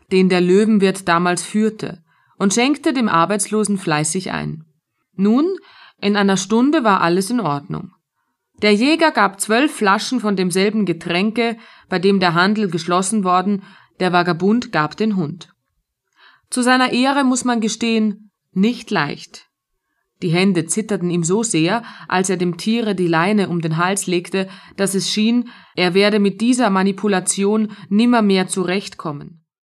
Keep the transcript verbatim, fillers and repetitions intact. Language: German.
den der Löwenwirt damals führte, und schenkte dem Arbeitslosen fleißig ein. Nun, in einer Stunde war alles in Ordnung. Der Jäger gab zwölf Flaschen von demselben Getränke, bei dem der Handel geschlossen worden, der Vagabund gab den Hund. Zu seiner Ehre muss man gestehen, nicht leicht. Die Hände zitterten ihm so sehr, als er dem Tiere die Leine um den Hals legte, dass es schien, er werde mit dieser Manipulation nimmermehr zurechtkommen.